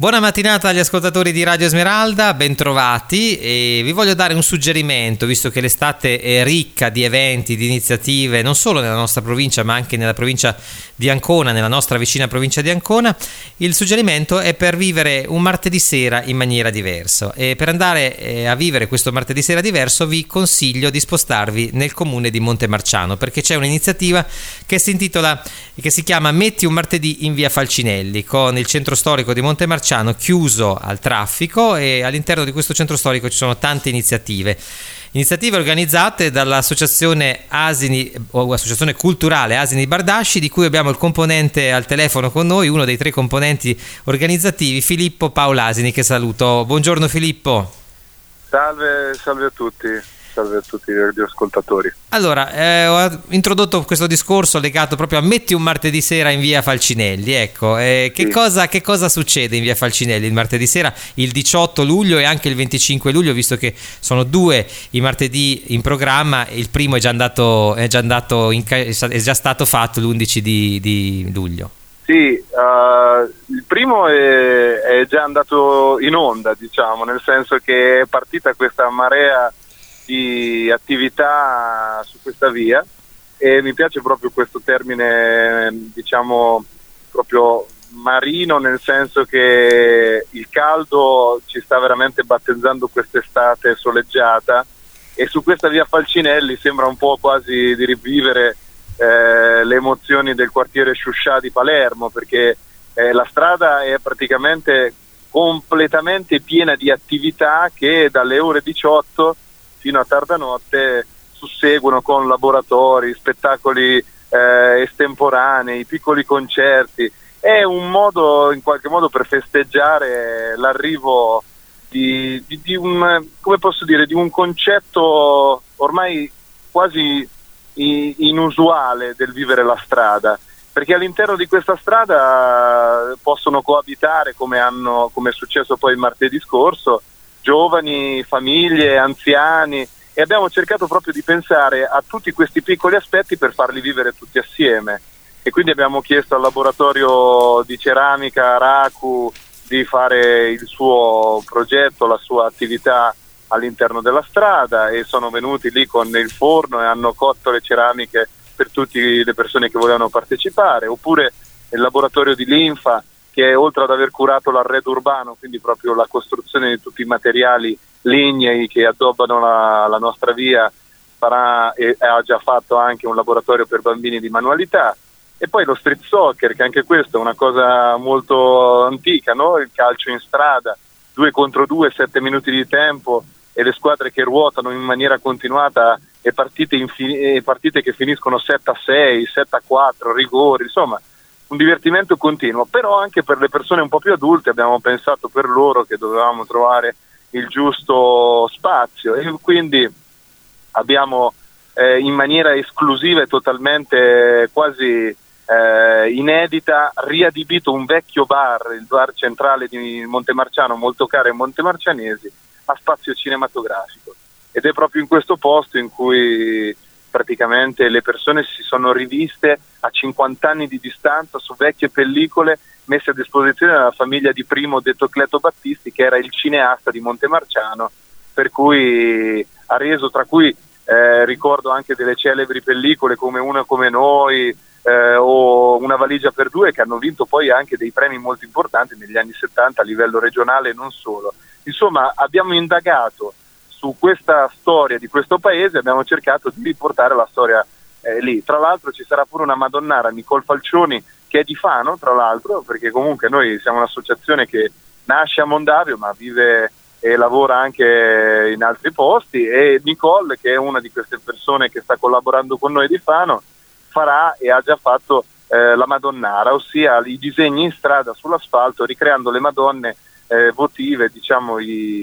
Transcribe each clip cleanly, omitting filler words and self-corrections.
Buona mattinata agli ascoltatori di Radio Esmeralda, bentrovati, e vi voglio dare un suggerimento, visto che l'estate è ricca di eventi, di iniziative, non solo nella nostra provincia ma anche nella provincia di Ancona, nella nostra vicina provincia di Ancona. Il suggerimento è per vivere un martedì sera in maniera diversa, e per andare a vivere questo martedì sera diverso vi consiglio di spostarvi nel comune di Montemarciano, perché c'è un'iniziativa che si chiama Metti un martedì in via Falcinelli, con il centro storico di Montemarciano chiuso al traffico, e all'interno di questo centro storico ci sono tante iniziative organizzate dall'associazione Associazione Culturale Asini Bardasci, di cui abbiamo il componente al telefono con noi, uno dei 3 componenti organizzativi, Filippo Paulasini, che saluto. Buongiorno Filippo. Salve a tutti. Salve a tutti gli ascoltatori. Allora, ho introdotto questo discorso legato proprio a Metti un martedì sera in via Falcinelli. Ecco, che cosa succede in via Falcinelli il martedì sera, il 18 luglio e anche il 25 luglio, visto che sono 2 i martedì in programma, il primo è già stato fatto l'11 di luglio. Sì, il primo è già andato in onda, diciamo, nel senso che è partita questa marea di attività su questa via, e mi piace proprio questo termine, diciamo, proprio marino, nel senso che il caldo ci sta veramente battezzando quest'estate soleggiata, e su questa via Falcinelli sembra un po' quasi di rivivere le emozioni del quartiere Sciuscià di Palermo, perché la strada è praticamente completamente piena di attività che dalle ore 18 fino a tarda notte susseguono, con laboratori, spettacoli estemporanei, piccoli concerti. È un modo, in qualche modo, per festeggiare l'arrivo di un, come posso dire, di un concetto ormai quasi inusuale del vivere la strada, perché all'interno di questa strada possono coabitare, come è successo poi il martedì scorso, giovani, famiglie, anziani, e abbiamo cercato proprio di pensare a tutti questi piccoli aspetti per farli vivere tutti assieme. E quindi abbiamo chiesto al laboratorio di ceramica Raku di fare il suo progetto, la sua attività all'interno della strada, e sono venuti lì con il forno e hanno cotto le ceramiche per tutte le persone che volevano partecipare. Oppure il laboratorio di Linfa, che oltre ad aver curato l'arredo urbano, quindi proprio la costruzione di tutti i materiali lignei che addobbano la nostra via, farà e ha già fatto anche un laboratorio per bambini di manualità. E poi lo street soccer, che anche questo è una cosa molto antica, no? Il calcio in strada, 2 contro 2, 7 minuti di tempo, e le squadre che ruotano in maniera continuata, e partite che finiscono 7-6, 7-4, rigori, insomma un divertimento continuo. Però anche per le persone un po' più adulte abbiamo pensato per loro che dovevamo trovare il giusto spazio, e quindi abbiamo in maniera esclusiva e totalmente quasi inedita riadibito un vecchio bar, il bar centrale di Montemarciano, molto caro ai montemarcianesi, a spazio cinematografico. Ed è proprio in questo posto in cui praticamente le persone si sono riviste a 50 anni di distanza su vecchie pellicole messe a disposizione dalla famiglia di Primo, detto Cleto Battisti, che era il cineasta di Montemarciano, per cui ha reso, tra cui ricordo anche delle celebri pellicole come Una come noi, o Una valigia per 2, che hanno vinto poi anche dei premi molto importanti negli anni 70 a livello regionale e non solo. Insomma, abbiamo indagato su questa storia di questo paese, abbiamo cercato di riportare la storia lì. Tra l'altro ci sarà pure una Madonnara, Nicole Falcioni, che è di Fano, tra l'altro, perché comunque noi siamo un'associazione che nasce a Mondavio ma vive e lavora anche in altri posti, e Nicole, che è una di queste persone che sta collaborando con noi di Fano, farà e ha già fatto la Madonnara, ossia i disegni in strada sull'asfalto, ricreando le Madonne votive, diciamo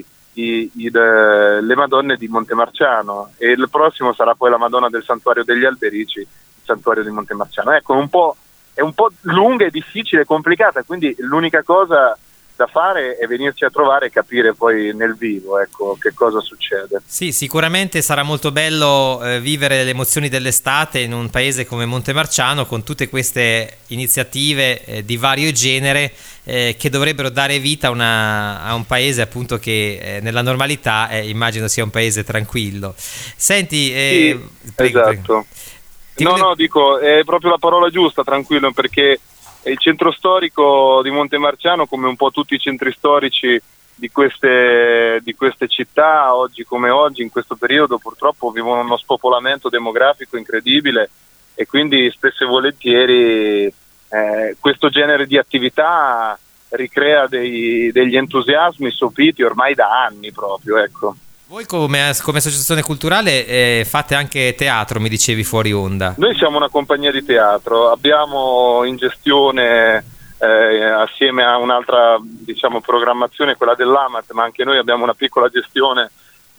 le Madonne di Montemarciano, e il prossimo sarà poi la Madonna del Santuario degli Alberici, il Santuario di Montemarciano. Ecco, è un po' lunga e difficile e complicata, quindi l'unica cosa da fare è venirci a trovare e capire poi nel vivo, ecco, che cosa succede. Sì, sicuramente sarà molto bello vivere le emozioni dell'estate in un paese come Montemarciano, con tutte queste iniziative di vario genere che dovrebbero dare vita a un paese appunto che nella normalità immagino sia un paese tranquillo. Senti, sì, prego, esatto. prego. Dico, è proprio la parola giusta, tranquillo, perché il centro storico di Montemarciano, come un po' tutti i centri storici di queste città, oggi come oggi, in questo periodo, purtroppo vivono uno spopolamento demografico incredibile, e quindi spesso e volentieri questo genere di attività ricrea degli entusiasmi sopiti ormai da anni proprio, ecco. Voi come associazione culturale fate anche teatro, mi dicevi fuori onda. Noi siamo una compagnia di teatro, abbiamo in gestione assieme a un'altra, diciamo, programmazione, quella dell'Amat, ma anche noi abbiamo una piccola gestione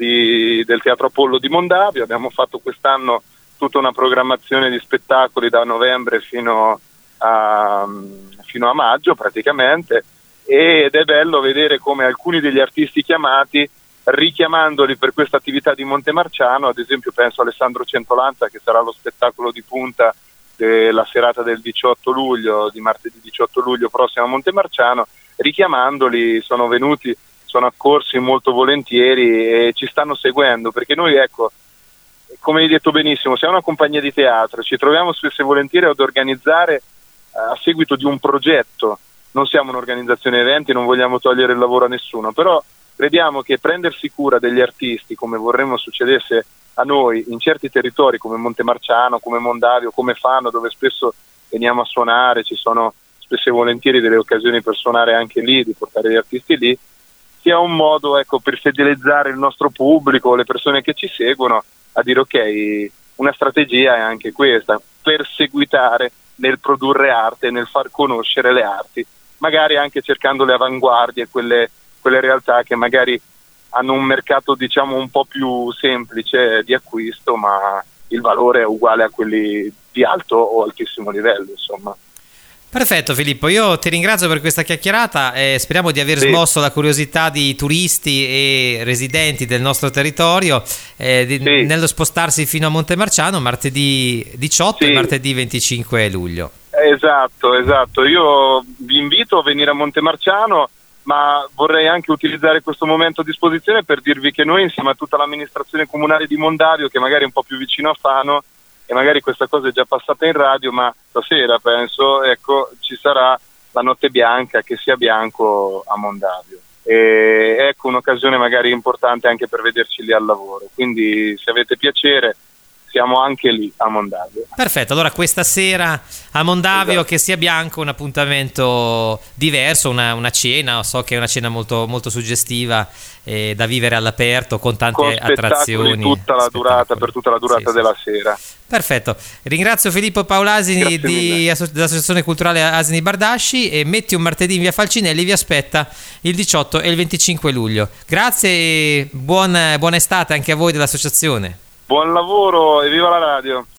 del Teatro Apollo di Mondavio. Abbiamo fatto quest'anno tutta una programmazione di spettacoli da novembre fino a maggio praticamente, ed è bello vedere come alcuni degli artisti chiamati, richiamandoli per questa attività di Montemarciano, ad esempio penso a Alessandro Centolanza, che sarà lo spettacolo di punta della serata del 18 luglio, di martedì 18 luglio prossimo a Montemarciano, richiamandoli sono venuti, sono accorsi molto volentieri e ci stanno seguendo, perché noi, ecco, come hai detto benissimo, siamo una compagnia di teatro, ci troviamo spesso e volentieri ad organizzare a seguito di un progetto, non siamo un'organizzazione eventi, non vogliamo togliere il lavoro a nessuno, però crediamo che prendersi cura degli artisti, come vorremmo succedesse a noi in certi territori come Montemarciano, come Mondavio, come Fano, dove spesso veniamo a suonare, ci sono spesso e volentieri delle occasioni per suonare anche lì, di portare gli artisti lì, sia un modo, ecco, per fidelizzare il nostro pubblico, le persone che ci seguono, a dire ok, una strategia è anche questa, perseguitare nel produrre arte, nel far conoscere le arti, magari anche cercando le avanguardie, quelle realtà che magari hanno un mercato, diciamo, un po' più semplice di acquisto, ma il valore è uguale a quelli di alto o altissimo livello, insomma. Perfetto Filippo, io ti ringrazio per questa chiacchierata e speriamo di aver smosso la curiosità di turisti e residenti del nostro territorio nello spostarsi fino a Montemarciano martedì 18 e martedì 25 luglio. Esatto, io vi invito a venire a Montemarciano, ma vorrei anche utilizzare questo momento a disposizione per dirvi che noi, insieme a tutta l'amministrazione comunale di Mondavio, che magari è un po' più vicino a Fano, e magari questa cosa è già passata in radio, ma stasera penso, ecco, ci sarà la notte bianca, che sia bianco a Mondavio, e ecco un'occasione magari importante anche per vederci lì al lavoro, quindi se avete piacere siamo anche lì a Mondavio. Perfetto, allora questa sera a Mondavio, esatto, che sia bianco, un appuntamento diverso, una cena, so che è una cena molto, molto suggestiva da vivere all'aperto, con tante attrazioni. Per tutta la durata della sera. Perfetto, ringrazio Filippo Paulasini dell'Associazione Culturale Asini Bardasci, e Metti un martedì in via Falcinelli vi aspetta il 18 e il 25 luglio. Grazie e buona estate anche a voi dell'associazione. Buon lavoro e viva la radio!